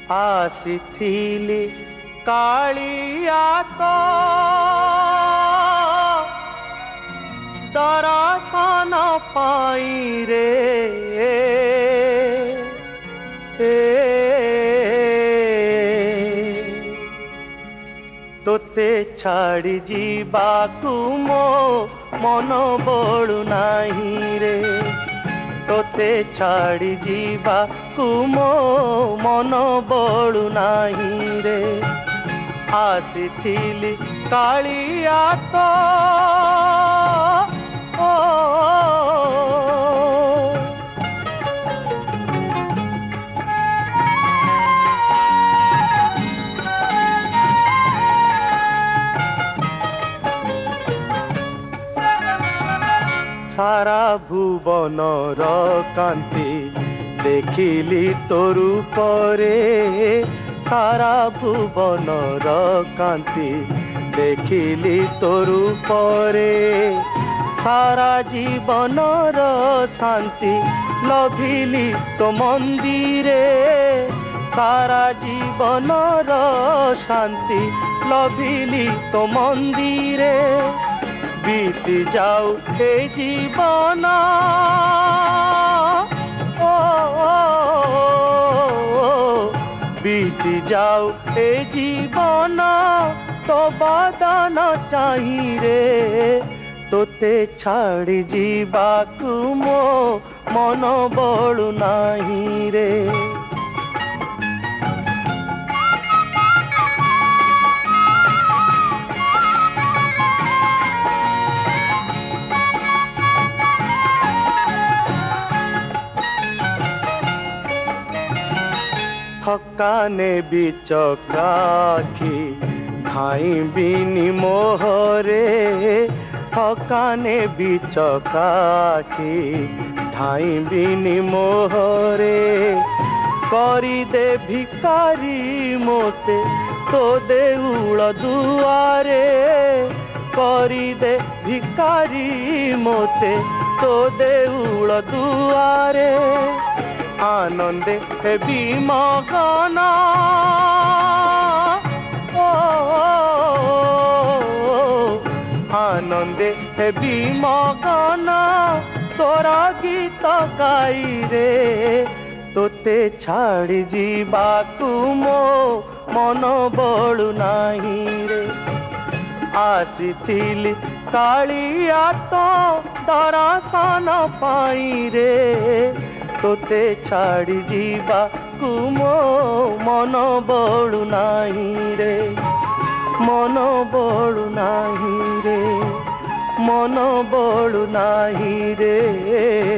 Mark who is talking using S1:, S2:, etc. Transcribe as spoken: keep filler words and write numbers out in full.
S1: आसीथिली कालिया तो दर्शन पाई रे तोते छाड़ी जीवाकू मो मन बळु नाही रे तोते छाड़ी जीवाकू मो मन बळु नाही रे आसीथिली कालिया तो ओ, सारा भुवन कांति देखिली तोरू परे सारा भुवन कांति देखिली तोरू परे सारा जीवन शांति लभिली तो मंदिरे सारा जीवन शांति लभिली तो मंदिरे बीती जाऊ हे जीवन ओ, ओ, ओ बीती जाऊ हे जीवन तो बदन चाही रे तोते छाड़ी जीवाकू मो मन बळु नाही रे थकाने बिचकाखी धाई बिनी मोहरे थकाने बिचकाखी धाई बिनी मोहरे करी दे भिकारी मोते तो देउल दुआरे करी दे भिकारी मोते तो देउल दुआरे आनंदे हेबी मगन ओ, ओ, ओ आनंदे हेबी मगन तोरा गीत गाई रे तोते छाड़ी जीवाकू मो मन बळु नाही रे आसीथिली कालिया तो दर्शन पाई रे तोते छाड़ी जीवाकू मो मन बळु नाही रे मन बळु नाही रे मन बळु नाही रे।